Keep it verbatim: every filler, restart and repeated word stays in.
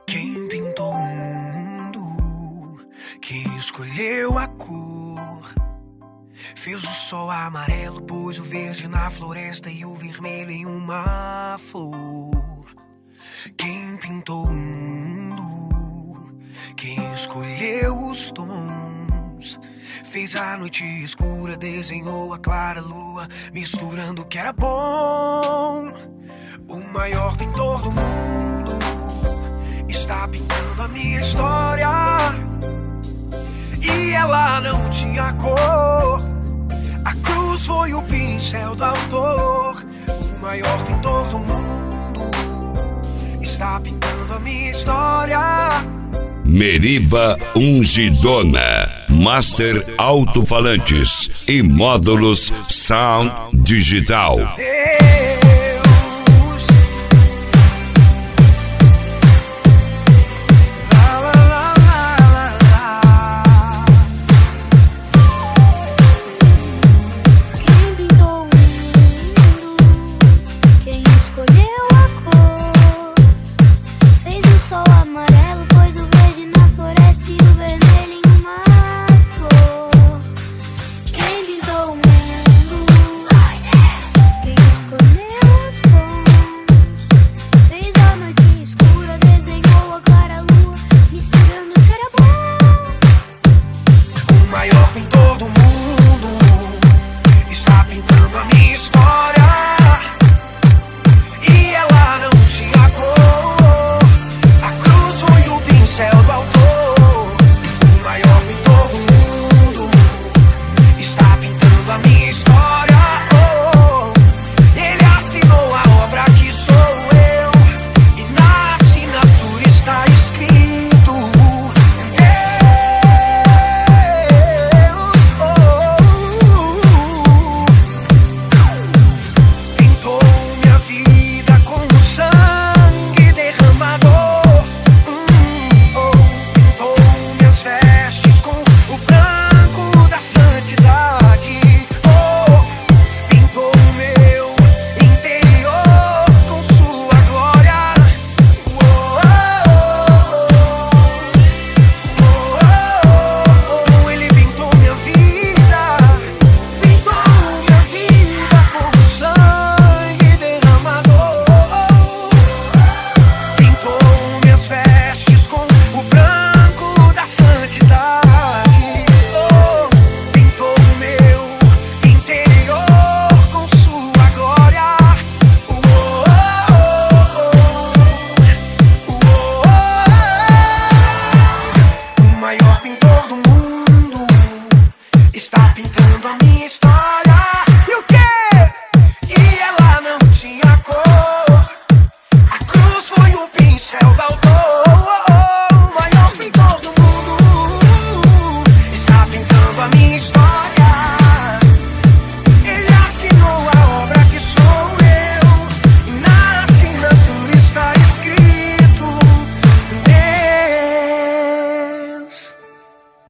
Quem pintou o mundo, quem escolheu a cor, fez o sol amarelo, pôs o verde na floresta e o vermelho em uma flor. Quem pintou o mundo, quem escolheu os tons, fez a noite escura, desenhou a clara lua, misturando o que era bom. O maior pintor do mundo está pintando a minha história, e ela não tinha cor. A cruz foi o pincel do autor. O maior pintor do mundo está pintando a minha história. Meriva Ungidona, Master Alto-Falantes e módulos Sound Digital. Céu da autor.